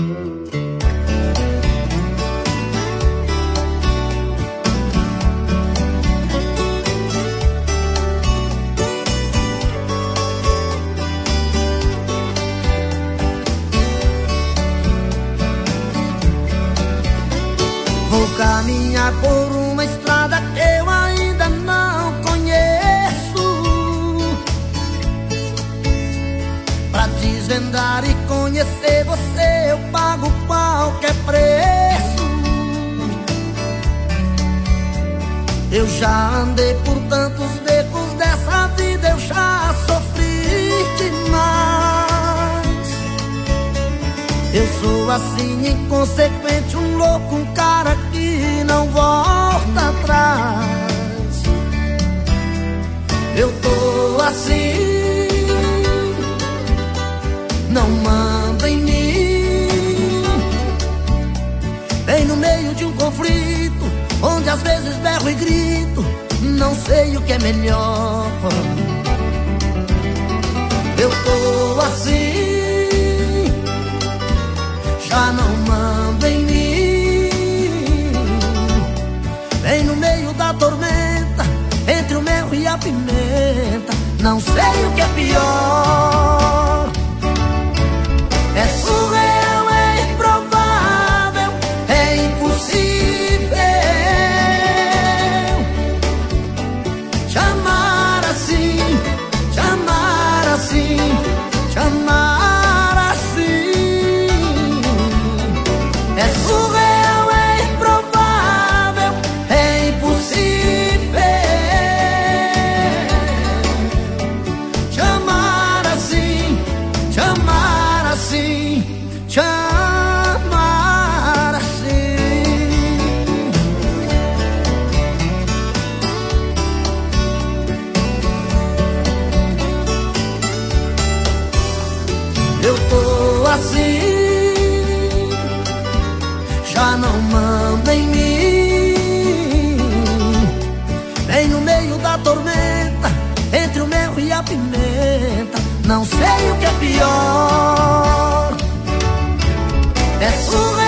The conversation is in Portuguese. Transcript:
Vou caminhar por uma estrada que eu ainda não conheço, pra desvendar e conhecer você eu pago qualquer preço. Eu já andei por tantos becos dessa vida, eu já sofri demais. Eu sou assim inconsequente, um louco, um cara que não volta atrás. Eu tô assim, não manda em mim. Bem no meio de um conflito, onde às vezes berro e grito, não sei o que é melhor. Eu tô assim, já não mando em mim. Bem no meio da tormenta, entre o mel e a pimenta, não sei o que é pior. É surreal, é improvável, é impossível te amar assim, te amar assim, te amar assim. É surreal, é improvável, é impossível te amar assim, te amar assim, te amar assim. Eu tô assim, já não manda em mim. Bem no meio da tormenta, entre o mel e a pimenta, não sei o que é pior. É surreal.